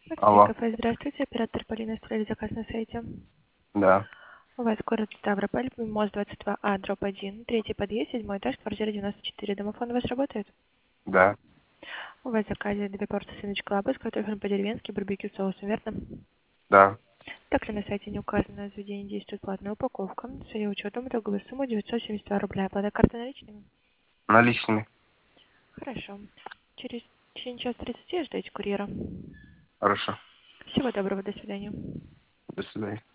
Максим Алло. кафе, здравствуйте. Оператор Полина оставили заказ на сайте. Да. У вас город Ставрополь, МОЗ 22А, дробь 1, третий подъезд, седьмой этаж, квартира 94. Домофон у вас работает? Да. У вас в заказе 2 порции свиночка лапы с картофелем по-деревенски, барбекю соусом, верно? Да. Также на сайте не указано заведение, действует платная упаковка. С ее учетом итоговая сумма 972 рубля. Оплата карты наличными? Наличными. Хорошо. Через течение часа 30 ждете курьера. Хорошо. Всего доброго, до свидания. До свидания.